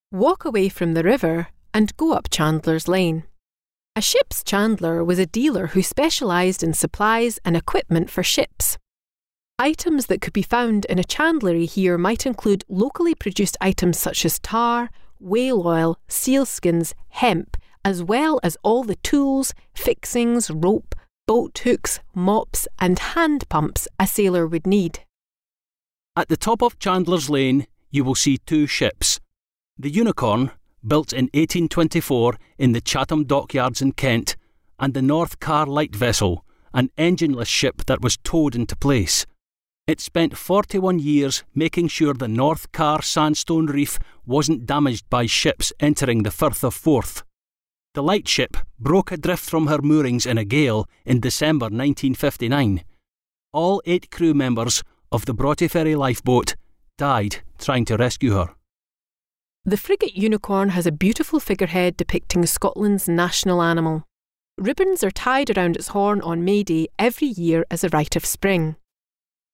Walk away from the river and go up Chandler's Lane. A ship's chandler was a dealer who specialised in supplies and equipment for ships. Items that could be found in a chandlery here might include locally produced items such as tar, whale oil, sealskins, hemp, as well as all the tools, fixings, rope, boat hooks, mops and hand pumps a sailor would need. At the top of Chandler's Lane, you will see two ships. The Unicorn, built in 1824 in the Chatham Dockyards in Kent, and the North Car light vessel, an engineless ship that was towed into place. It spent 41 years making sure the North Car sandstone reef wasn't damaged by ships entering the Firth of Forth. The lightship broke adrift from her moorings in a gale in December 1959. All 8 crew members of the Broughty Ferry lifeboat died trying to rescue her. The frigate Unicorn has a beautiful figurehead depicting Scotland's national animal. Ribbons are tied around its horn on May Day every year as a rite of spring.